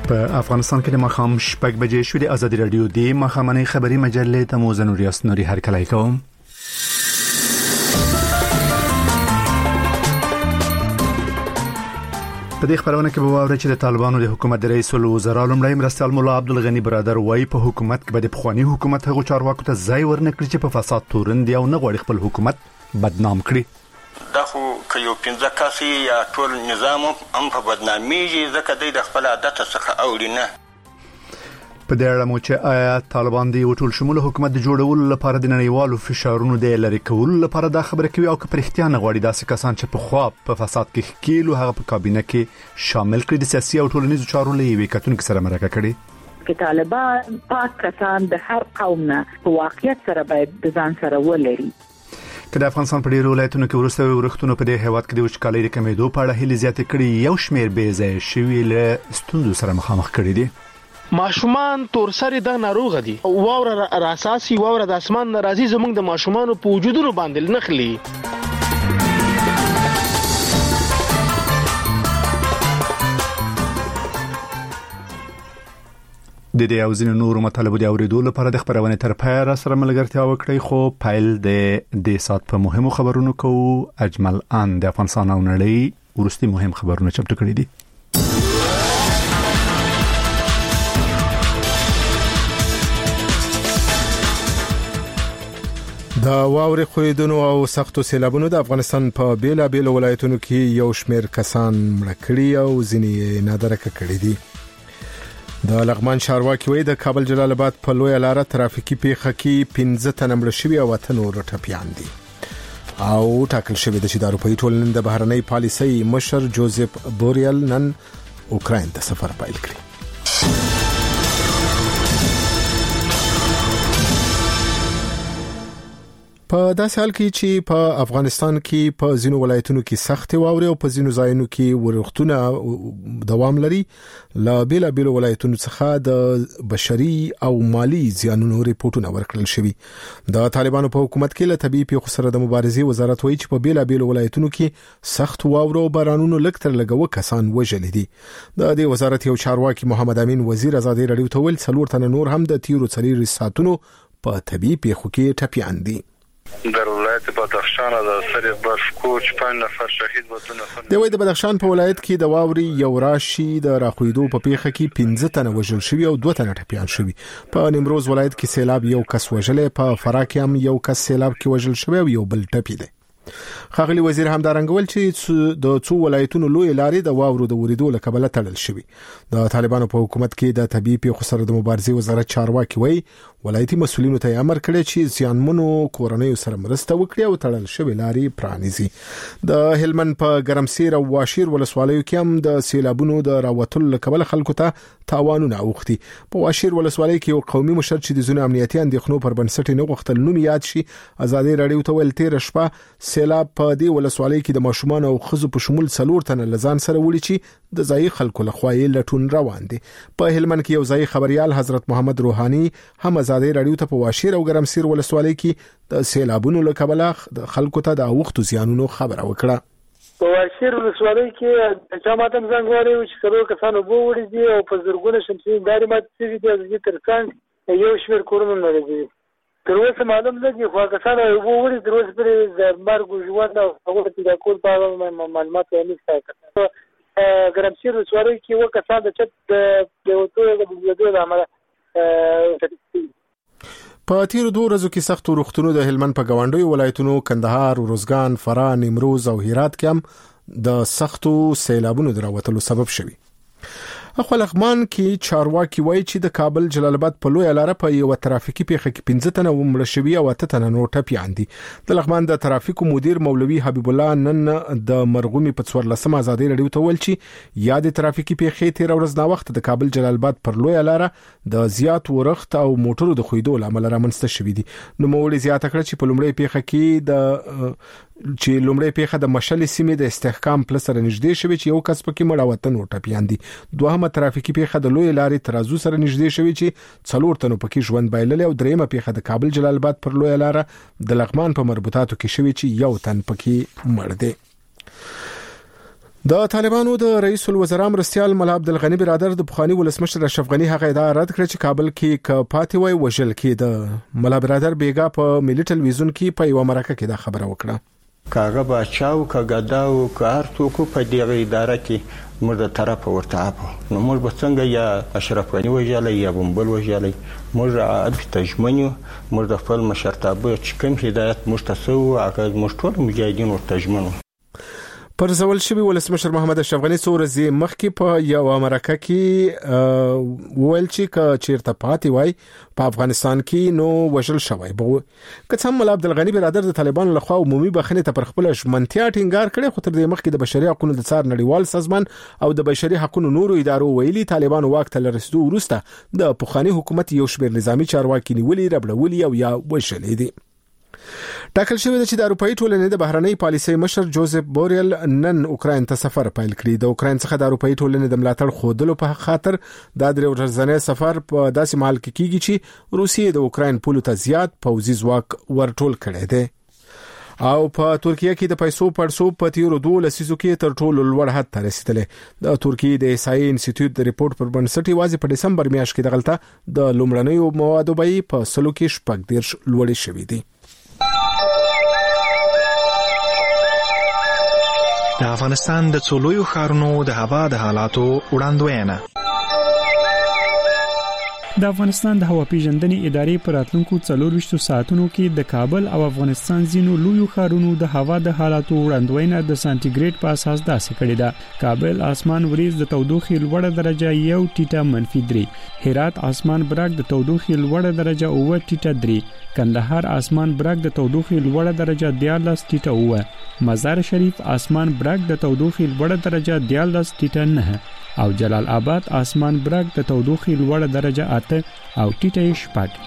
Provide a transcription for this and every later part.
په افغانستان کې د ماښام 6 بجې شوې د ازادي رادیو د ماښامنۍ خبري مجلې ته مو زنور یاسنوري هرکلی کوم. په دې خبرونه کې به واورئ چې د طالبانو د حکومت د رئیس الوزرا لومړی مرستیال مولا عبدالغنی برادر وایي په حکومت کې به د پخوانی حکومت هغو چارواکو ته ځای ورنکړي چې په فساد تورن دي او نه غواړي خپل حکومت بدنام کړي. دا خو که یو 15 کسي یا ټول نظام هم په بدناميږي ځکه د خپل عادت څخه اوري نه. په دې اړه مو چې آیا طالبان د ټول شمول حکومت د جوړولو لپاره د نړیوالو فشارونو د لری کولو لپاره دا خبره کوي او که پر اختیار نه غواړي داسې کسان چې په خوا په فساد کې ښکیل او هغه په کابینه کې شامل کړي د سیاسي او ټولنیزو چارو لوي کتونکو سره مرکه کړي. که طالبان پاک کسان د هر قوم نه په واقعیت سره باید د ځان سره ولري. که د افغانستان په ډیرو ولایتونو کې ورسته ورښتونو په دې هیواد کې د وچکالۍ د کمیدو په اړه هلې زیاتې کړي یو شمېر بې ځایه شوي له ستونزو سره مخامخ کړي دي. ماشومان تورسری د ناروغ دي. واوره اساسي واوره د اسمان ناراضي زموږ د ماشومان په وجودونو باندې نخلي. د دې او ځینو نورو مطالبو د اوریدو لپاره د خبرونه تر پای را سره ملګرتیا وکړئ خو پایل د دې سات په مهمو خبرونو کوو. اجمل ان د افغانستان او نړۍ ورستي مهم خبرونه چمتو کړي دي. د واورې خویدونو او سختو سیلابونو د افغانستان په بیلابیلو ولایتونو کې یو شمېر کسان مړه کړي او ځینې نادرکه کړي دي. د لغمان چارواکي وایي د کابل جلال آباد په لویه لاره ترافیکي پیښه کې 15 تنه مړه شوي او 8 نور ټپیان دي او ټاکل شوی د چې د اروپایي ټولنې د بهرنۍ پالیسۍ مشر جوزف بوریل نن اوکراین ته سفر پیل کړی. په داسې حال کې چې په افغانستان کې په ځینو ولایتونو کې سخت واورې او په ځینو ځایونو کې ورښتونه دوام لري، لا بیلابیلو ولایتونو څخه د بشري او مالی زیانونو ریپورتونه ورکړل شوي. د طالبانو په حکومت کې له طبيعي پیښو سره د مبارزې وزارت وایي چې په بیلابیلو ولایتونو کې سخت واورو او بارانونو لږ تر لږه کسان وژل دي. د دې وزارت یو چارواکي محمد امین وزیر ازادي رادیو ته ویل 4 تنه نور هم د تیرو 4 ساعتونو په طبيعي پیښو کې ټپیان دي. در ولایت بدخشان د سری برف کوچ 5 نفر شهید ودونه. د وای د بدخشان په ولایت کې د واوري یو راشي د راخویدو په پیښه کې 15 تنه وژل شوی او 2 تنه ټپیان شوی. په نیمروز ولایت کې سیلاب یو کس وژلې، په فراه کې هم یو کس سیلاب کې وژل شوی او یو بل ټپی دی. خاغلی وزیر هم دارنګول چې د څو ولایتونو لوی لارې د واورو د وریدو له کبله تړل شوی. د طالبانو په حکومت کې د طبيعي پیښو سره د مبارزې وزارت چارواکي وایي ولایتي مسؤلینو ته امر کړی چې زیانمنو کورنیو سره مرسته وکړي او تړل شوی لارې پرانیزي. د هلمند په ګرمسیر او واشیر ولسوالیو کې هم د سیلابونو د راوتلو له کبله خلکو ته تاوانونه اوختي. په واشیر ولسوالۍ کې یو قومي مشر چې د ځینو امنیتي اندېښنو پر بنسټ نه غوښتل نوم یاد شي ازادي رادیو ته ویل تیر شپه سیلاب په دې ولسوالۍ کې د ماشومان او خزو په شمول 4 تنه لزان سره وړي چې د ځای خلکو لخوا یې لټون روان دي. په هلمند کې یو ځای خبريال حضرت محمد روحاني هم ازادي رادیو ته په واشیر او ګرمسیر ولسوالۍ کې د سیلابونو له کبله د خلکو ته د اوختو زیانونو خبره وکړه. په واشیر ولسوالۍ کې چا ماته څنګه وایي چې څلور کسانو بو وړي دي او په زرګونه شمسي داري مات سوي دي د ترڅنګ یو شمېر کورونه لري. تر اوسه معلوم نه دي خو کسانو بو وړي تر اوسه پر مرګ او ژوند او هغه د کول په اړه معلومات یې نشته. ګرمسیر ولسوالۍ کې یو کسان د چت د وټو د دوه عمله په تیر 2 ورځو کې سخت ورښتونو د هلمند په گاونډیو ولایتونو کندهار، روزګان، فراه، نیمروز او هرات کې هم د سختو سیلابونو دراوتلو سبب شوي. اخو لغمان کې چارواکي وایي چې د کابل جلال آباد په لویه لاره په یو ترافیکي پیښه کې 15 تنه مړه شوي او 8 تنه نور ټپیان دي. د لغمان د ترافیکو مدیر مولوي حبیب الله نن د مرغومي په 14 ازادي رادیو ته ویل چې یاد ترافیکي پیښې تیر ورځ دا وخت د کابل جلال آباد پر لویه لاره د زیات ورښت او موټرو د خویدو لامل رامنځته شوې دي. نو مولوي زیاته کړ چې په لومړی پیښه کې د مشلې سیمې د استحکام پل سره نږدې شوی چې یو کس پکې مړ او وطن ټپیان دي. دوهمه ترافیکي پیښه د لوی لارې ترازو سره نږدې شوی چې 4 تنو پکې ژوند بایلل او دریمه پیښه د کابل جلال آباد پر لوی لاره د لغمان په مربوطاتو کې شوی چې یو تن پکې مړ دی. د طالبانو د رئیس الوزرا مرستیال مولا عبدالغنی برادر د بخاری ولسمشر اشرف غنی هغه ادعا رد کړ چې کابل کې پاتې وای وژل کېده. مولا برادر بیګا په ملي ټلویزیون کې په یو مرکه کې دا خبره وکړه. کاغه بچاو کګداو کار توکو په دغه اداره کې موږ د طرف ورته نو موږ به څنګه یا اشرف غنی وژلای یا بمبل وژلای موږ عادت تجمنو موږ د خپل مشرتابه چې کوم هدایت موږ تاسو هغه موږ ټول مجاهدین ورته تجمنو. پر زول شوی ولسمشر محمد اشرف غنی څورزي مخکې په یو امریکا کې ویل چې چیرته پاتې وای په افغانستان کې نو وژل شوی به کڅم مولا عبدالغنی برادر د طالبانو لخوا عمومي بخښنې ته پر خپل ژمنتیا ټینګار کړي خو تر دې مخکې د بشري حقوقو د څار نړیوال سازمان او د بشري حقوقو نورو ادارو ویلي طالبانو واک ته رسیدو وروسته د پخوانی حکومت یو شمېر نظامی چارواکي نیولې ربړولې او یا وژلې دي. ټاکل شوی چې د اروپאי ټولنې د بهرنۍ پالیسۍ مشر جوزف بوریل نن اوکراین ته سفر پیل کړی. د اوکراین څخه د اروپאי ټولنې د ملاتړ خودلو په خاطر د درې ورځنی سفر په داسې مهال کې کیږي چې روسیې د اوکراین پولو ته زیات پوځي ځواک ورټول کړی دی. او په ترکیه کې د پیسو پړسو په تیرو 2 لسیزو کې تر ټولو لوړ حد ته رسیدلې. د ترکیه د ایسای انسټیټیوټ د ریپورت پر بنسټ واځي په دسمبر میاشت کې دغلطه د لومړنیو موادو بیې په سلو کې شپږ ډیر لوړې شوې دي. د افغانستان د څولویو ښارونو د هوا د حالاتو وړاندوینه. د افغانستان د هوا پیژندنې ادارې پر راتلونکو 24 ساعتونو کې د کابل او افغانستان ځینو لویو ښارونو د هوا د حالاتو وړاندوینه د سانتیګریډ په اساس داسې کړې ده. کابل اسمان وریځ د تودوخې لوړه درجه 1 ټیټه -3، هرات اسمان براق د تودوخې لوړه درجه 9 ټیټه 3، کندهار اسمان براق د تودوخې لوړه درجه 14 ټیټه 9، مزار شریف اسمان براق د تودوخې لوړه درجه 14 ټیټه 9 او جلال آباد اسمان براق د تودوخې لوړه درجه 8 او ټیټه 6.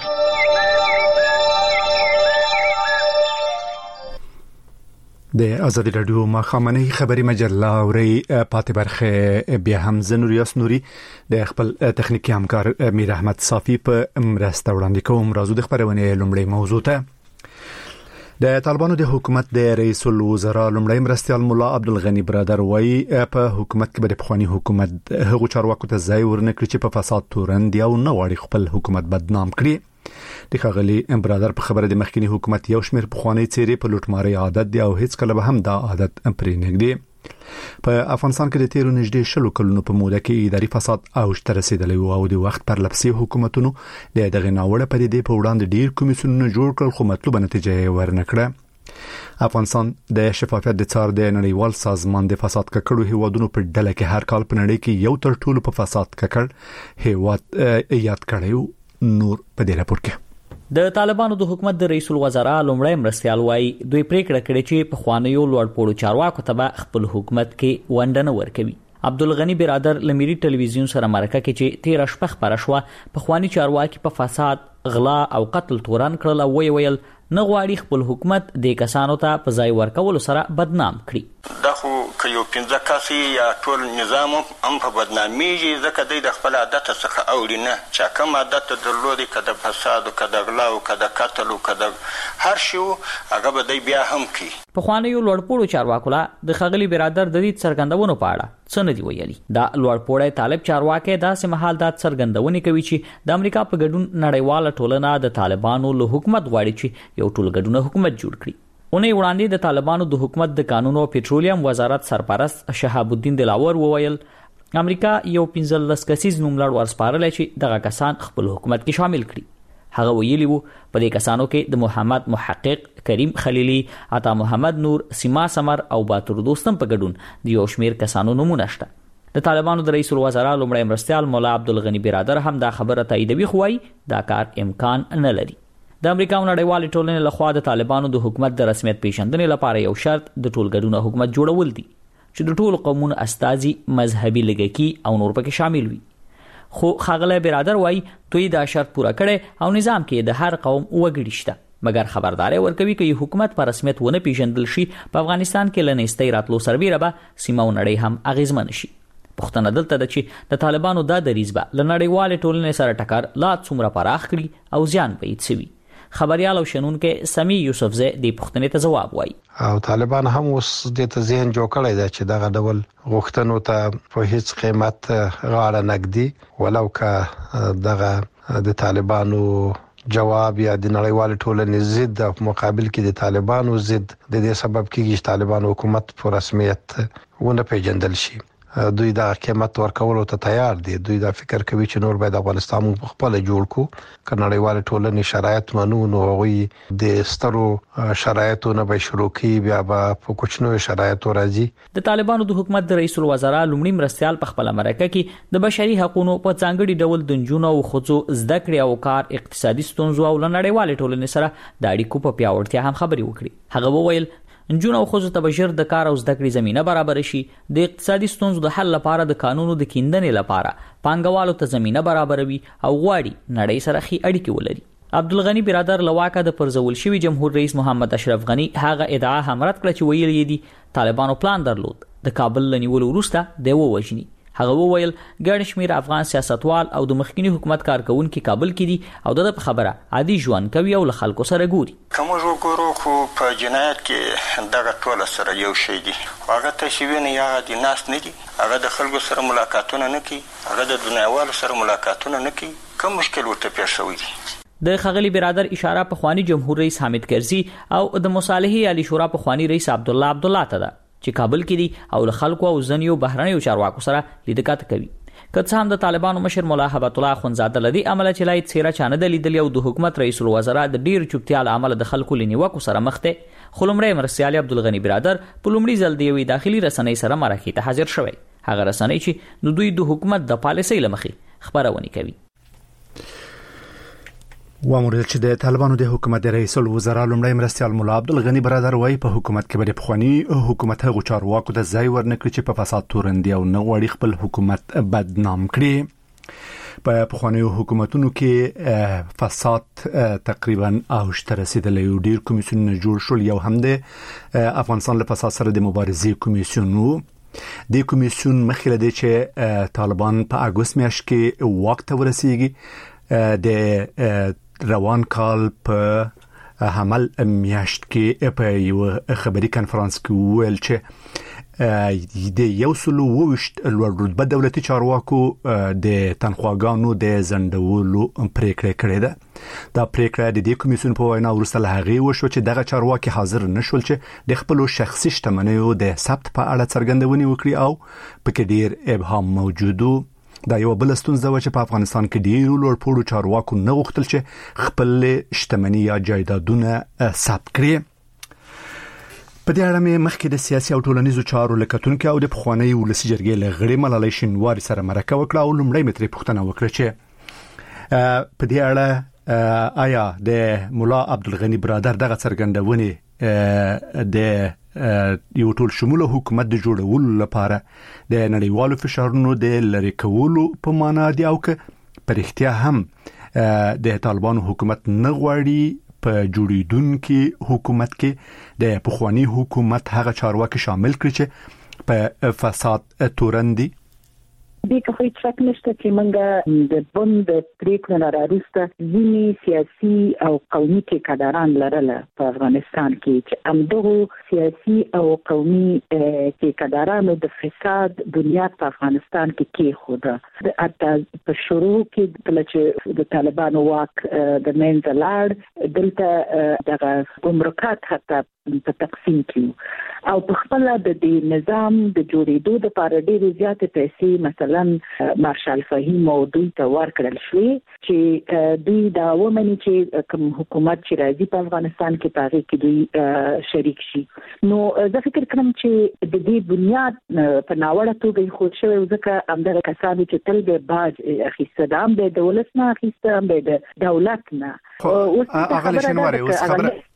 د ازادي رادیو مخامنۍ خبري مجله اوري پاتې برخه بیا هم زنور یاسنوري د خپل تخنیکی همکار میر احمد صافی په مرسته وړاندې کوم. راځو د خبرونه لومړی موضوع ته. د طالبانو د حکومت د رئیس الوزرا لومړی مرستیال مولا عبدالغنی برادر وایي په حکومت کې به پخوانی حکومت هغو چارواکو ته ځای ورنکړي چې په فساد تورن دی او نه غواړي خپل حکومت بدنام کړي. د ښاغلي برادر په خبره د مخکنی حکومت یو شمېر پخوانی څیرې په لوټماري عادت دی او هیڅ کله به هم دا عادت پرې نږدې. په افغانستان کې د تیرو نږدې 10 کلونو په موده کې اداري فساد اوج ته رسیدلی او د وخت پر لپسې حکومتونو د دغه ناوړه پدیدې په وړاندې ډیر کمیسیونونه جوړ کړل خو مطلوبه نتیجه ورنکړه. افغانستان د شفافیت د څار د نړیوال سازمان د فساد ککړو هیوادونو په ډله کې هر کال په نړۍ کې یو تر ټولو په فساد ککړ هیواد یاد کړیو. نور په دې راپور کې د طالبانو د حکومت د رئیس الوزرا لومړی مرستیال وایي دوی پریکړه کړې چې په خوانیو لوړپوړو چارواکو ته خپل حکومت کې ونډه ورکوي. عبدالغنی برادر لمری ټلویزیون سره مرکه کې چې 13 شپه خبره شوه په خواني چارواکي په فساد غلا او قتل تورن کړل او ویل نه غواړي خپل حکومت د کسانو ته په ځای ورکول سره بدنام کړي. دا خو که یو 15 کسي یا ټول نظام هم په بدناميږي ځکه د خپل عادت څخه اوړي نه چې کوم عادت درلودي کده فساد او کده غلا او کده قتل او کده هر شی هغه به دی بیا هم کوي. په خوانیو لوړپوړو چارواکو لا د خغلی برادر د دې څرګندونو په اړه څه نه دی ویلي. دا لوړپوړی طالب چارواکي داسې مهال د څرګندونې کوي چې د امریکا په ګډون نړیواله ټولنه د طالبانو له حکومت غواړي چې یو ټولګډونه حکومت جوړ کړي. اونې وړاندې د طالبانو د حکومت د قانون او پېټرولیم وزارت سرپرست شهاب الدین دلاور وویل امریکا یو 15 کسیز نوملړ ورسپارل چې دغه کسان خپل حکومت کې شامل کړي. هغه ویلي وو په دې کسانو کې د محمد محقق، کریم خلیلی، عطا محمد نور، سیما سمر او باتور دوستم په ګډون د یو شمیر کسانو نمونه شته. د طالبانو د رئیس الوزرا لومړی مرستیال مولا عبدالغنی برادر هم دا خبره تاییدوي خو وايي دا کار امکان نه لري. د امریکا نړیوالې ټولنې لخوا د طالبانو د حکومت د رسمیت پیژندنې لپاره یو شرط د ټولګډونه حکومت جوړول دي چې د ټولو قومونو استازي مذهبي لږکي او نور پکې شامل وي. خو خاغله برادر وایي دوی دا شرط پوره کړي او نظام کې د هر قوم وګړي شته مګر خبرداري ورکوي چې حکومت پر رسمیت ونه پیژندل شي په افغانستان کې لنیستي راتلو سربیره به سیمه نړۍ هم اغیزمن شي. پښتنه دلته د چې د طالبانو د دریز به لنړیواله ټولنې سره ټکر لا څومره پراخ کړي او ځان پېڅوي. خبريال او شنونکو سمي یوسفزی د پښتنې ته جواب وایي. او طالبان هم اوس د ذهن جوړ کړی دی چې دغه ډول غوښتنو ته په هیڅ قیمت غاړه نګدي ولو که دغه د طالبانو جواب یا د نړیوال ټولنې ضد او مقابل کې د طالبانو ضد د دې سبب کېږي چې طالبان حکومت په رسمیت ونه پیژندل شي. دوی دا قیمت ورکولو ته تیار دي. دوی دا فکر کوي چې نور باید افغانستان په خپل جوړ کو کنړیوال ټولنې شرایط منو نو غوي د سترو شرایطو نه به شروع کی بیا په کوچنو شرایطو راځي. د طالبانو د حکومت د رئیس الوزرا لومړي مرستيال په خپل مرکه کې د بشري حقوقو په ځانګړي ډول د جنونو او خصو زده کړې او کار اقتصادي ستونزو او نړیوال ټولنې سره د اړیکو په پیاوړتیا هم خبري وکړي. هغه وویل جنونو او خصو ته بشر د کار او زده کړې زمينه برابر شي، د اقتصادي ستونزو د حل لپاره د قانونو د کیندنې لپاره پانګوالو ته زمينه برابروي او غواړي نړۍ سره خي اړیکې ولري. عبدالغنی برادر لواکه د پرزول شوی جمهور رئیس محمد اشرف غنی هغه ادعا هم رد کړه چې ویل دي طالبانو پلان درلود د کابل لنیولو وروسته د ووجني. هغه وویل ګڼ شمیر افغان سیاستوال او د مخکنی حکومت کارکونکو کابل کې دي او د خبره عادي ژوند کوي او له خلکو سره ګوري. کوم وګورو خو په جنایت کې دغه ټول سره یو شی دي. هغه تشوین یا د ناس نه دي، هغه د خلکو سره ملاقاتونه نه کوي، هغه د دنیاوالو سره ملاقاتونه نه کوي. کوم مشکل ورته پیښ شوی دی؟ د خغلی برادر اشاره په خواني جمهور رئیس حامد کرزي او د مصالحه علی شورا په خواني رئیس عبد الله ته ده چې کابل کې دي او له خلکو او ځنیو بهرنیو چارواکو سره لیدکات کوي. کله هم د طالبانو مشر مولا هبت الله خنزاده لدی عمل چلای څیره چانه د لیدل او د حکومت رئیس الوزرا د ډیر چوپتیا عمل د خلکو لنیوکو سره مخته. خلمړی مرسیال عبدالغنی برادر په لومړي ځل دی وی داخلي رسنۍ سره مرکه ته حاضر شوی. هغه رسنۍ چې د دوی د حکومت د پالیسۍ لمخې خبرونه کوي. وامر چې د طالبانو د حکومت رئیس الوزرا لومړی مرستيال مولا عبدالغنی برادر وایي په حکومت کې به خواني حکومت هغه چارواکو د ځای ورنکړي چې په فساد تورندي او نه غوړي خپل حکومت بدنام کړي. په خواني حکومتونو کې فساد تقریبا اوج رسیدلی او ډیر کمیسیون جوړ شول. یو هم د افغانستان له فساد سره د مبارزې کمیسیون وو. د کمیسیون مخکې دی چې طالبان په اگست میاشت کې واک ته ورسیږي. د روان کال په حمل میاشت کې په یو خبري کانفرنس کې ویل چې د یو سلو وشت لوړ رتبه دولتي چارواکو د تنخواګانو د زندولو پریکړه کړې ده. دا پریکړه د دې کمیسیون په وینا وروسته له هغې وشو چې دغه چارواکي حاضر نشول چې د خپل شخصي شتمنیو د ثبت په اړه څرګندونې وکړي او پکې ډیر ابهام موجودو. دا یو بل ستونزه و چې په افغانستان کې ډیرو لوړپوړو چارواکو نه غوښتل چې خپل شتمنۍ یا جایدادونه ثبت کړي. په دې اړه مې مخکې د سیاسي او ټولنیزو چارو لکتونکو او د پخوانی ولسی جرګې لغړې ملالۍ شینواری سره مرکه وکړه او لومړی متري پوښتنه وکړه چې په دې اړه آیا د مولا عبدالغنی برادر دغه څرګندونه د یو ټول شموله حکومت د جوړولو لپاره د نړیوالو فشارونو د لری کولو په معنا دی او که پر اختیار هم د طالبانو حکومت نه غواړي په جوړیدونکو حکومت کې د پخوانی حکومت هغه چارواکي شامل کړي چې په فساد تورندي. دې کې هیڅ شک نشته چې موږ د بند پریکړه راوسته ځینی سیاسي او قومي ټیکاداران لرله په افغانستان کې چې همدغه سیاسي او قومي ټیکادارانو د فساد بنیاد په افغانستان کې خوده. حتی په شروع کې کله چې د طالبانو واک د منځ لاړ دلته دغه ګمرکات حتی په تقسیم کیو او په خپل د دې نظام د جوړېدو لپاره ډېر زیات پیسې مثلا مارشال فهیم او دوی ته ورکړل شوې چې دوی دا ومني چې کوم حکومت چې راځي په افغانستان کې پاره کې دوی شریک شي. نو زه فکر کوم چې د دې بنیاد په ناوړه توګه خو شوی ځکه همدغه کسانو چې تل به باج اخیسته دام به دولت نه اخیسته به د دولت نه. هغه شنواري اوس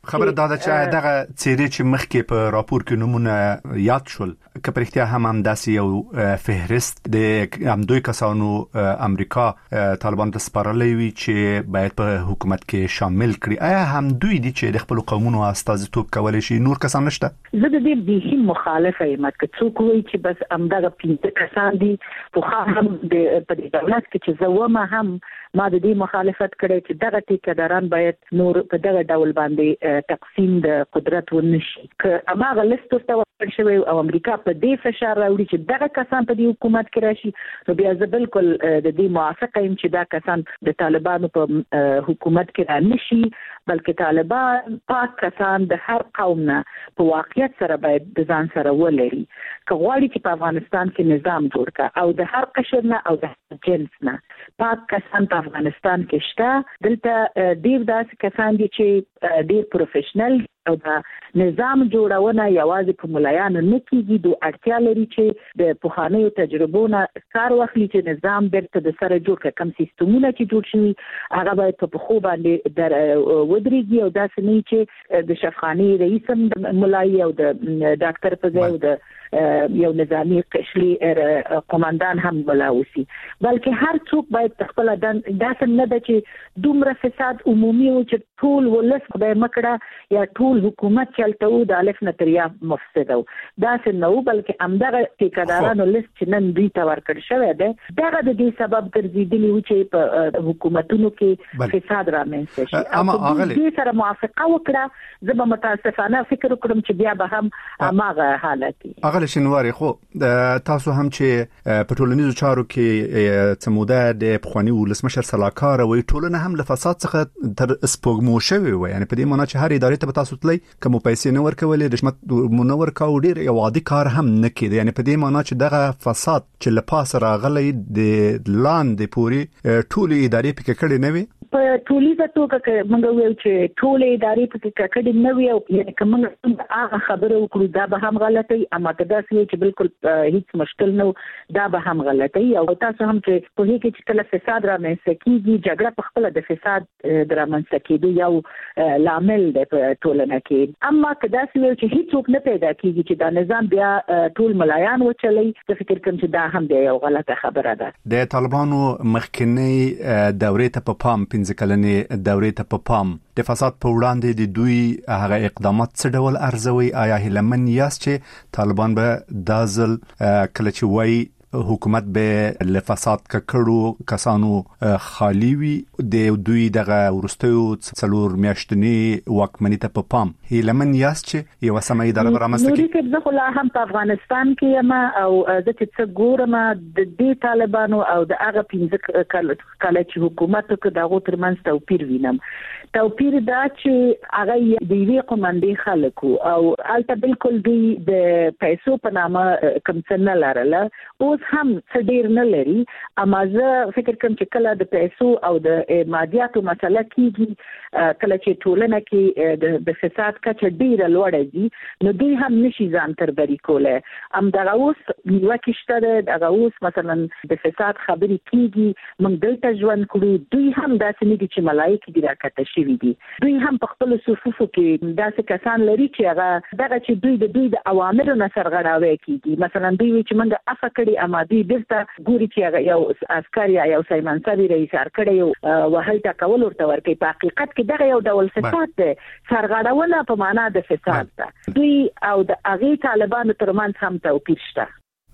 خبره دا ده چې دغه چیرې چې مخکې په راپور کې نمونه یاد شول که پرختیا هم داسې یو فهرست د همدوی کسانو امریکا طالبان ته سپارلې وي چې باید په حکومت کې شامل کړي. آیا همدوی دي چې د خپل قومونو استازیتوب کولای شي؟ نور کسان نشته؟ زه د دې به مخالفه یم چې څوک وایي چې بس همدغه 15 کسان دي په هم د دولت کې چې زومه هم ما د دې مخالفت کړی چې دغه ټیکداران باید نور په دغه ډول باندې تقسیم د قدرت ونشي. که هغه لیست ورته ورکړل شوی او امریکا په دې فشار راوړي چې دغه کسان په دې حکومت کې راشي، نو بیا زه بالکل د دې موافقه یم چې دا کسان د طالبانو په حکومت کې را نشي، بلکې طالبان پاک کسان د هر قوم نه په واقعیت سره باید د ځان سره ولري. که غواړي چې په افغانستان کې نظام جوړ کړي او د هر قشر نه او د جنس نه پاک کسان په افغانستان کې شته، دلته ډیر داسې کسان دي چې ډیر پروفیشنل او د نظام جوړونه یوازې په ملایانو نه کیږي. د اړتیا لري چې د پوهانیو تجربو نه کار واخلي چې نظام بیرته د سره جوړ کړي. کم سیستمونه چې جوړ شوي هغه باید په خو باندې در ودرېږي او داسې نه چې د شفخاني رئیس هم ملایي او د ډاکټر په ځای او د یو نظامی قشري قوماندان هم ملاوسي، بلکې هر څوک باید خپل داسې نه ده چې دومره فساد عمومي او چې ټول ولس به مکړه یا ټول حکومت چلته و د الف نه تر یا مفسد و، داسې نه و، بلکې همدغه ټیکدارانو لیست چې نن دوی ته ورکړل شوی دی دغه د دې سبب ګرځېدلی و چې په حکومتونو کې فساد رامنځته شي. او دې سره موافقه وکړه زه به متاسفانه فکر وکړم چې بیا به هم هماغه حالت وي. شنواری خو تاسو هم چې په ټولنیزو چارو کې څموده د پخوانی ولسمشر سلاکار وي ټولنه هم له فساد څخه تر سپوږمو شوی وي، یعنی په دې معنی چې هر ادارې ته تاسو تللی کوم پیسې نه ورکولې رشوت مو نه ورکاو ډیر یو عادي کار هم نه کېده، یعنی په دې معنی چې دغه فساد چې له پاسه راغلی د لاندې پوري ټول ادارې پکې کړي نه وي. په ټولیزه توګه که موږ ویل چې ټول ادارې پکې کړي نه وي او یعنی که موږ هغه خبره وکړو دا به هم غلطه وي، اما که داسې وي چې بالکل هیڅ مشکل نه دا به هم غلطه وي. او تاسو هم چې پوهیږئ چې کله فساد رامنځته کیږي جګړه په خپله د فساد د رامنځته کېدو یو لامل دی په ټولنه کې، اما که داسې وي چې هیڅوک نه پیدا کیږي چې دا نظام بیا ټول ملایان وچلوي، زه فکر کوم چې دا هم دی یو غلطه خبره ده. د طالبانو مخکنی دورې ته په پام 15 کلنې دورې ته په پام د فساد په وړاندې د دوی هغه اقدامات څه ډول ارزوي؟ آیا هیلمن یاست چې طالبان به دازل کله چې وای حکومت به له فساد کړو کسانو خالی وي د دوی دغه ورستیو څلور میاشتنی واکمنۍ ته په پام هیلمن یاست چې یو سمه اداره برامسته کی؟ نو زه خو لا هم په افغانستان کې یم او زه چې ګورم د دې طالبانو او د هغه 15 کله چې حکومت کې دغه ترمنځ توپیر وینم. توپیر دا چې هغه د یوې قومندې خلکو او البته بالکل دوی د پیسو په نامه کوم څه نه لرله، اوس هم څه ډیر نه لري، اما زه فکر کوم چې کله د پیسو او د مادیاتو مسله کیږي، کله چې ټولنه کې د فساد کچه ډیره لوړه دي نو دوی هم نشي ځان تر بری کوله. هم دغه اوس نیوه کېشته ده، دغه اوس مثلا د فساد خبرې کیږي، موږ دلته ژوند کړو، دوی هم داسې نه دي چې ملایکې دي راکته شوي دي، دوی هم په خپلو صفوفو کې داسې کسان لري چې هغه دغه چې دوی د اوامرو نه سرغړاوی کیږي. مثلا دوی وایي چې موږ عفه کړي، اما دوی بیرته ګوري چې هغه یو عسکر یا یو سایمنسر رئیس کړی یو وهل ټکول ورته ورکوي. په حقیقت کې دغه یو ډول فساد دی، سرغړونه په معنا د فساد ده. دوی او د هغې طالبانو ترمنځ هم توپیر شته.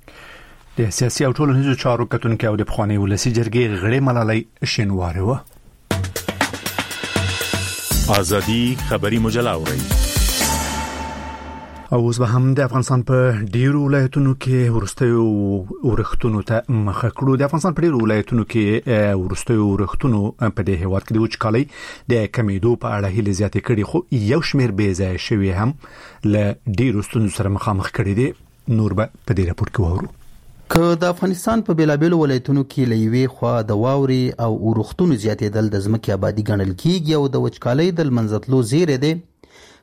د سیاسي او ټولنیزو چارو کتونکي او د پخواني ولسي جرګې غړې ملالۍ شینواري وه. آزادی خبری مجله اورئ. او اوس به هم د افغانستان په ډیرو ولایتونو کې ورستیو ورښتونو ته مخه کړو. د افغانستان په ډیرو ولایتونو کې ورستیو ورښتونو په دې هیواد کې د وچکالۍ د کمیدو په اړه هیله زیاتې کړي، خو یو شمیر بې ځایه شوي هم له ډیرو ستونزو سره مخامخ کړي دي. نور به په دې راپور کې وورو. که د افغانستان په بیلابیلو ولایتونو کې لېوي خوا د واوري او ورښتونو زیاتېدل د ځمکې آبادی ګڼل کیږي او د وچکالۍ د منځتلو زیری دی،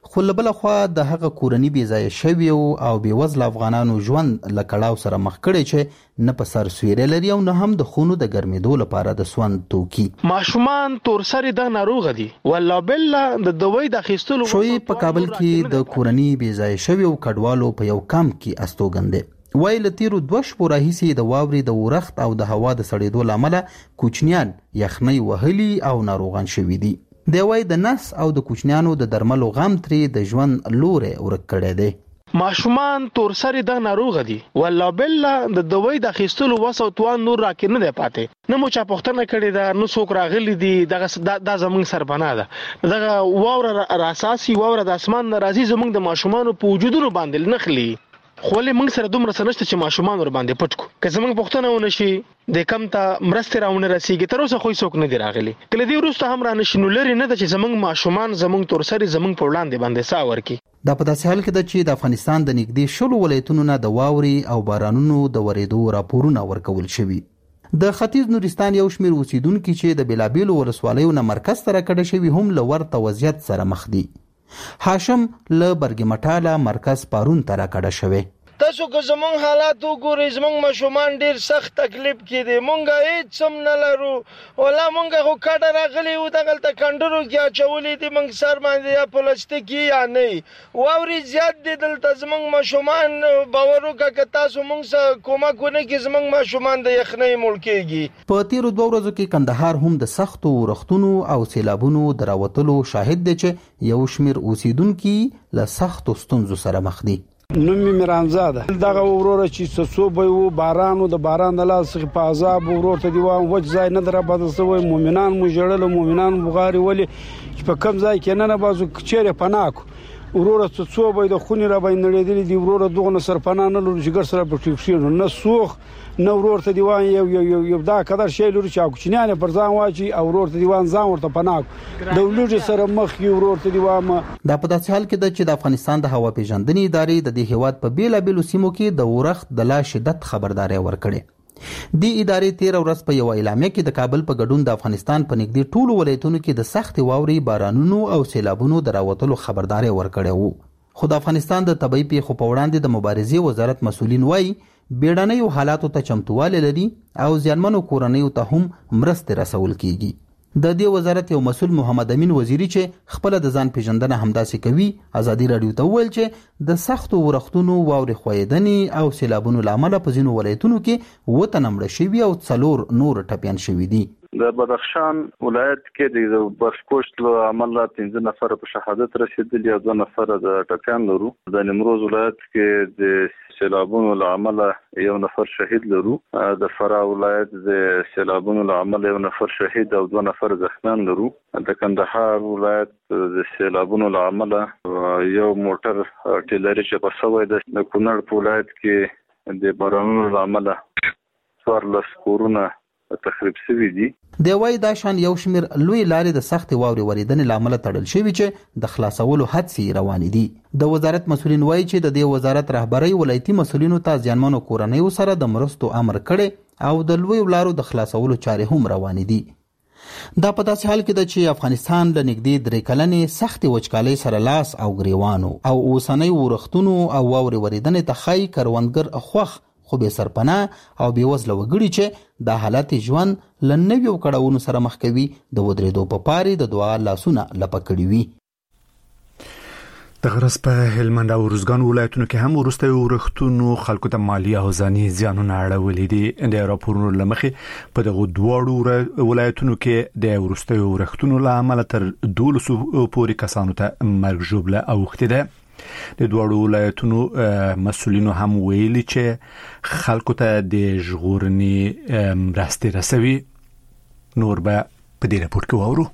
خو بل خو د هغه کورنۍ بې ځای شوی او بې وزله افغانانو ژوند له کړاو سره مخ کړي چې نه په سر سویره لري او نه هم د خونو د ګرمېدو لپاره د سوند توکي. ماشومان تورسري د ناروغ دي والله بالله د دوی د اخیستلو شوی په کابل کې د کورنۍ بې ځای شوی او کډوالو په یو کمپ کې استوګنده وای له تیرو 2 شپو راهیسې د واوري د ورخت او د هوا د سړېدو لامل کوچنیان یخنۍ وهلي او ناروغان شوي دي. دی وای د نس او د کوچنیانو د درملو غم ترې د ژوند لوري ورک کړی دی. ماشومان تورسري د ناروغ دي والله بالله د دوی د اخیستلو وسو توان نور راکې نه دی پاتې نه مو چا پوښتنه کړې ده نو څوک راغلي دي دا زمونږ سرپناه ده دغه واوره راساسي واوره د اسمان ناراضي زمونږ د ماشومانو په وجودونو باندې نخلي خو له موږ سره دومره سنشته چې ماشومان ور باندې پټ کو که زمونږ پوښتنه ونه شي د کم ته مرسته راونه رسیږي تر اوسه خو څوک نه دی راغلي کله دی وروسته هم را نشینو لري نه د چې زمونږ ماشومان زمونږ تورسري زمونږ په وړاندې باندې ساور کی. دا په داسې حال کې ده چې د افغانستان د نږدې 10 ولایتونو نه د واوري او بارانونو د ورېدو راپورونه ورکول شوي. د ختیځ نورستان یو شمېر اوسیدونکو چې د بلابیلو ولسوالیو نه مرکز ته راکړه شوي هم له ورته وضعیت سره مخ دي. هاشم له برګمټاله مرکز پارون ته راکړه شوی. تاسو که زمونږ حالات وګورئ زمونږ ماشومان ډیر سخت تکلیف کې دي مونږ هیڅ هم نه لرو ولا مونږ خو کډه راغلي وو دغلته کندرو کې اچولې دي مونږ سر باندې یا پلاستیکي یا نه واوري زیات دي دلته زمونږ ماشومان باور وکړه که تاسو مونږ سره کومک ونه کړئ زمونږ ماشومان د یخنۍ مړ کېږي. په تیرو 2 ورځو کې کندهار هم د سختو ورښتونو او سیلابونو د راوتلو شاهد دی چې یو شمېر اوسیدونکي له سختو ستونزو سره مخ دي. نوم می میرانزاده دغه وروره چې سسو به وو بارانو د باران د لاس په عذاب ورور ته دیوان وځ ځای نه در بدسوي مؤمنان مو جړل مؤمنان بغاري ولي په کم ځای کې نه بازو چیرې پناکو وروره سسو به د خونی را باندې نړیدل دی وروره دغه سر پناه نه لور جګر سره په ټیکشینو نه سوخ نه ورور ته دیوان یو دا قدر شی لور چې کوچنیان پر ځان واچي او ورور ته دیوان ځان ورته پناه د ولوج سره مخ یو ورور ته دیوان. دا په داسې حال کې ده چې د افغانستان د هوا پیژندنې ادارې د دې هیواد په بیلابیلو سیمو کې د ورښت د لا شدت خبرداري ورکړي. د ادارې 13 ورځ په یو اعلامیه کې د کابل په ګډون د افغانستان په نږدې ټولو ولایتونو کې د سخت واوري بارانونو او سیلابونو د راوتلو خبرداري ورکړي وو. خو د افغانستان د طبي پیښو په وړاندې د مبارزې وزارت مسؤلین وایي بیړنیو حالاتو ته چمتوالی لري او زیانمنو کورنیو ته هم مرستې رسول کیږي. د دې وزارت یو مسؤل محمد امین وزیری چې خپل د ځان پیژندنه همداسې کوي ازادي رادیو ته وویل چې د سختو ورښتونو واورې خویدنې او سیلابونو لامل په ځینو ولایتونو کې وطن مړه شوي او 4 نور ټپیان شوي دي. د بدخشان ولایت کې د برفکوش له عمله 15 نفر په شهادت رسیدلي او 2 نفر د ټپیان لرو. د نیمروز ولایت کې د سیلابونو له عمله 1 نفر شهید لرو. د فراه ولایت د سیلابونو له عمله 1 نفر شهید او 2 نفر زخمیان لرو. د کندهار ولایت د سیلابونو له عمله یو موټر ټیلري چې په سوي د کونړ په ولایت کې د بارانونو له عمله 14 کورونه تخریب شوي دي. د وای دا شان یو شمیر لوی لارې د سخت واوري وریدنې لامل تړل شوی چې د خلاصولو هڅې روان دي. د وزارت مسؤلین وایي چې د دې وزارت رهبری ولایتي مسؤلینو ته ځانمنو کورنیو سره د مرستو امر کړي او د لوی لارو د خلاصولو چارې هم روان دي. دا په داسې حال کې ده چې افغانستان له نږدې 3 کلنې سخت وچکالۍ سره لاس او ګریوانو او اوسنۍ ورښتونو او واوري وریدنې ته خای کروندګر خوخ خو به سرپناه او به وزله وګړي چې د حالت ژوند لنویو کړهونو سره مخ کوي د ودرېدو په پاري د دعا لاسونه لپکړي وي. د غرس په هلمند او روزګان ولایتونو کې هم ورسته ورښتونو خلکو ته مالی او ځاني زیانونه اړولې دي. د راپورونو لمخې په دغه دواړو ولایتونو کې د ورسته ورښتونو لامل تر 12 پورې کسانو ته مرګ ژوبله اوښته ده. د دوړو ولایتونو مسؤلینو هم ویلي چې خلکو ته د ژغورنې مرستې رسوي. نور به په دې راپور کې واورو.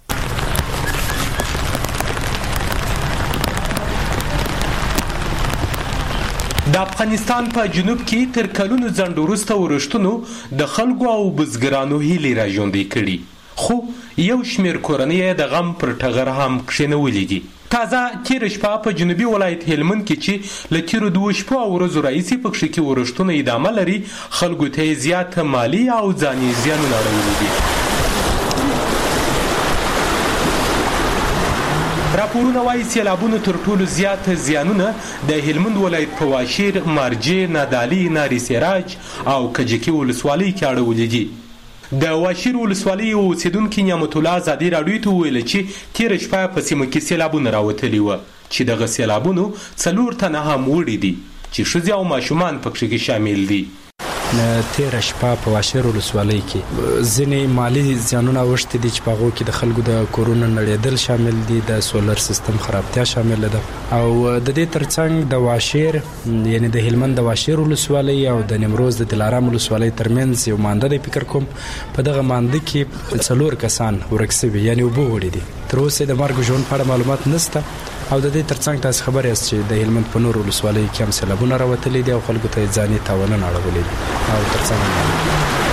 د افغانستان په جنوب کې تر کلونو ځنډ وروسته ورښتونو د خلکو او بزګرانو هیلې راژوندۍ کړي خو یو شمېر کورنۍ د غم پر ټغر هم کښېنولي دي. تازه تیره شپه په جنوبي ولایت هلمند کې چې له تیرو 2 شپو او ورځو راهیسې په کښې کې ورښتونه ادامه لري خلکو ته یې زیات مالي او ځاني زیانونه اړولي دي. راپورونه وايي سیلابونو تر ټولو زیات زیانونه د هلمند ولایت په واشیر، مارجې، نادعلي، ناري سراج او کجکي ولسوالۍ کې اړولې دي. د واشیر ولسوالۍ اوسیدونکي نعمت الله ازادي راډیو ته وویل چې تېره شپه په سیمه کې سیلابونه راوتلي وه چې دغه سیلابونو 4 تنه هم وړي دي چې ښځې او ماشومان پکې کې شامل دي. تیره شپه په واشیر ولسوالۍ کې ځینې مالی زیانونه اوښتي دي چې په هغو کې د خلکو د کورونو نړېدل شامل دي، د سولر سیستم خرابتیا شامله ده او د دې ترڅنګ د واشیر یعنی د هلمند د واشیر ولسوالۍ او د نیمروز د دلارام ولسوالۍ ترمنځ یو مانده دی. فکر کوم په دغه مانده کې 4 کسان ورک شوي یعنی اوبه وړي دي. تر اوسه د مرګ ژوند په اړه معلومات نشته او د دې ترڅنګ تاسو خبر یاست چې د هلمند په نور ولسوالۍ کې هم سیلابونه راوتلي دي او خلکو ته ځاني تاوانونه اړولي دي او ترڅنګ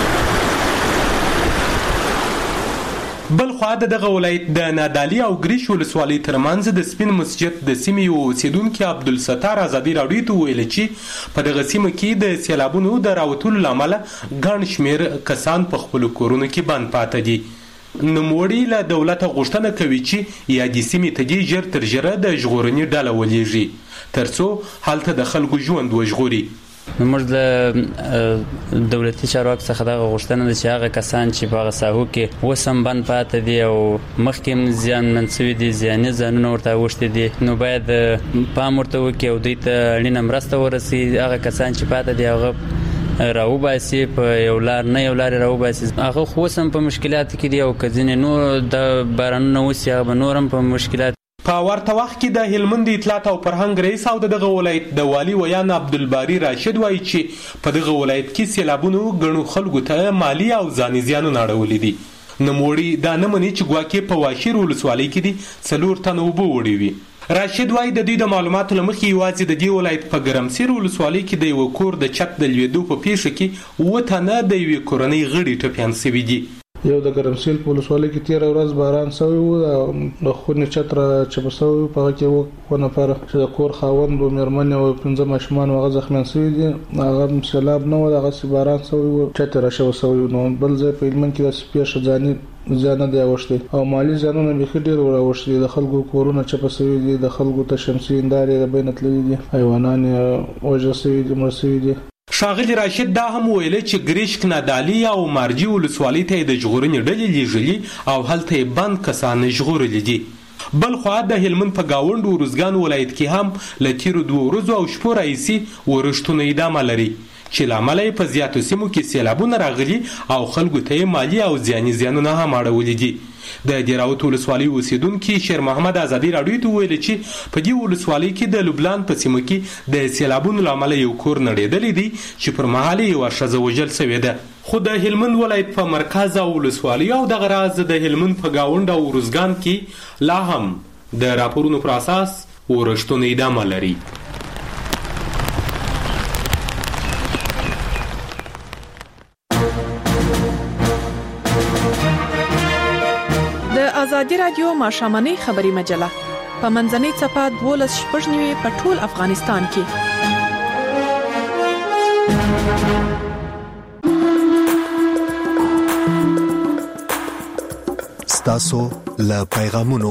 بل خوا دغه ولایت د نادعلي او ګریش ولسوالۍ ترمنځ د سپین مسجد د سیمې اوسیدونکي عبدالستار ازادي راډیو ته ویل چې په دغه سیمه کې د سیلابونو د راوتلو له امله ګڼ شمېر کسان په خپلو کورونو کې بند پاته دي. نوموړي له دولته غوښتنه کوي چې یادې سیمې ته دې ژر تر ژره د ژغورنې ډله ولېږي تر څو هلته د خلکو ژوند وژغوري. موږ د دولتي چارواکو څخه دغه غوښتنه ده چې هغه کسان چې په هغه ساحو کې اوس هم بند پاته دي او مخکې هم زیانمن شوي دي، زیاني ځانونه ورته اوښتي دي، نو باید پام ورته وکړي او دوی ته اړینه مرسته ورسوي. هغه کسان چې پاته دي هغه راوباسي په یو لار نه یو لارې راوباسي. هغه خو اوس هم په مشکلاتو کې دي او که ځینې نور د بارانونه وسي هغه به نور هم په مشکلات. په ورته وخت کې د هلمند اطلاعات او فرهنګ رئیس او دغه ولایت د والي ویان عبدالباري راشد وایي چې په دغه ولایت کې سیلابونو ګڼو خلکو ته مالی او ځاني زیانونه اړولي دي. نوموړي دا نه مني چې ګواکې په واشیر ولسوالۍ کې دي 4 تنه اوبه وړي وي. راشد وایي د دوی د معلوماتو له مخې یوازې د دې ولایت په ګرمسیر ولسوالۍ کې د یوه کور د چت د لوېدو په پیښه کې 7 تنه د یوې کورنۍ غړي ټپیان شوي دي. یو د ګرمسیر په ولسوالۍ کې 13 ورځ باران شوی و، د خونې چت را چپه شوی و، په هغه کې 2 نفر چې د کور خاوند او مېرمنې او 15 ماشومان هغه زخمیان شوي دي. هغه سیلاب نه و، دغسې باران شوی و، چت را شوی. نو بل ځای په هلمند کې داسې پیښه ځاني زیانه دی اوښتي او مالی زیانونه بیخي ډېر اوښتي دي. د خلکو کورونه چپه شوي دي، د خلکو ته شمسي هندارې بینه تللي دي، حیوانان یې وژل شوي دي، مړه شوي دي. ښاغلي راشد دا هم ویل چې ګریشک، نادعلي او مارجي ولسوالۍ ته د ژغورنې ډلې لیږلي او هلته یې بند کسان ژغورلي دي. بل خوا د هلمند په گاوند ورزګان ولایت کې هم له تیرو 2 ورځو او شپو راهیسې ورښتونه ادامه لري چې له امله یې په زیاتو سیمو کې سیلابونه راغلي او خلکو ته یې مالي او ځاني زیانونه هم اړولي دي. د دیراوت ولسوالۍ اوسیدونکي شیر محمد ازادي راډیو ته ویل چې په دې ولسوالۍ کې د لبنان په سیمه کې د سیلابونو له امله یو کور نړېدلی دی چې پر مهال یې یوه ښځه وژل شوې ده. خو د هلمند ولایت په مرکز او ولسوالۍ او دغه راز د هلمند په گاوند او ورزګان کې لا هم د راپورونو پر اساس ورښتونه ادامه لري. ازادي رادیو ماشامنۍ خبري مجله په منځنۍ صفحه 12 په ټول افغانستان کې. ستاسو له پیغامونو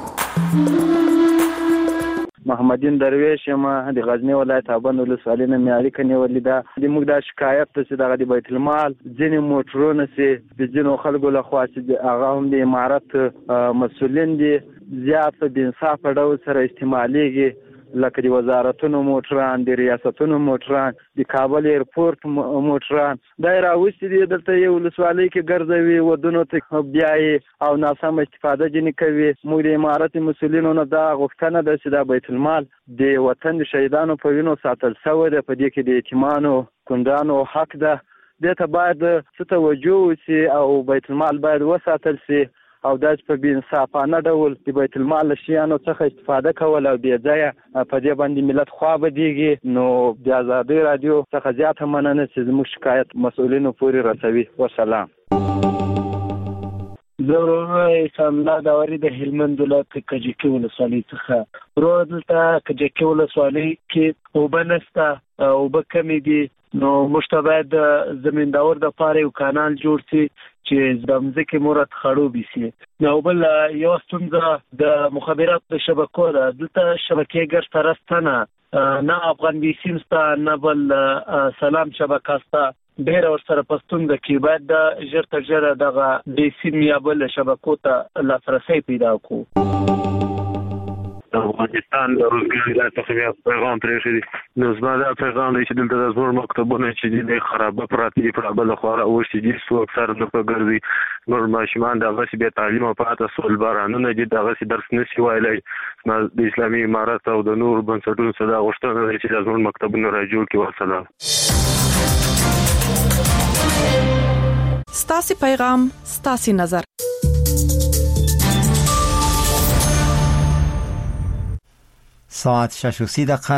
محمدین درویش یم د غزنی ولایت ابان ولسوالۍ نه معیاري کنيولې ده. د موږ د شکایت ته چې دغه د بیت المال ځینې موټرونه چې د ځینو خلکو له خوا چې هغه هم د امارت مسؤلین دي زیات په بېانصافه ډول سره استعمالیږي، لکه د وزارتونو موټران، د ریاستونو موټران، د کابل ایرپورټ موټران دا راوستي دي دلته یو ولسوالۍ کې ګرځوي، ودونو ته بیایي او ناسم استفاده ځینې کوي. موږ د امارت مسؤلینو نه دا غوښتنه ده چې دا بیت المال د وطن د شهیدانو په وینو ساتل شوی ده، په دې کې د یتیمانو کونډانو حق ده، دې ته باید څه توجه وشي او بیت المال باید وساتل شي او داس په بېانصافانه ډول د بیت المال له شیانو څخه استفاده کول او بې ځایه په دې باندې ملت خوا بدېږي. نو د ازادي راډیو څخه زیاته مننه چې زموږ شکایت مسؤلینو پورې رسوي. وسلام. زه ورور اسلام الله داوري د هلمند ولایت کجکي ولسوالۍ څخه. ورور دلته کجکي ولسوالۍ کې اوبه نشته، اوبه کمې دي، نو مشتبه د زمینداور د پاره یو کانال جوړ شي چې د مځکه مورت خړوبي سي. نو بل یو ستونزه د مخابرات د شبکو ده، دلته شبکې ګر ترستانه نه افغان بیسیمستا نه بل سلام شبکاستا ډېر ور سره پښتون د کې باید د ژر تر ژره دغه بیسیم یا بل شبکو ته لاسرسي پیدا کو. افغانستان د روزګار د تخفیف پیغام پرېښی نو زما دا پیغام دی چې دلته د زموږ مکتبونه چې د خرابه پراته دي په بل خو راوښتي دي څو اکثر نه پګرځي نور ماشومان د غسی به تعلیم او پاته سول بارانونه دي د غسی درس نشي وایلی. د اسلامي امارات او د نور بنسټونو صدا غوښتنه ده چې د زموږ مکتبونه راجوړ کړي. والسلام. ستاسي پیغام ستاسي نظر. ساعت 6:30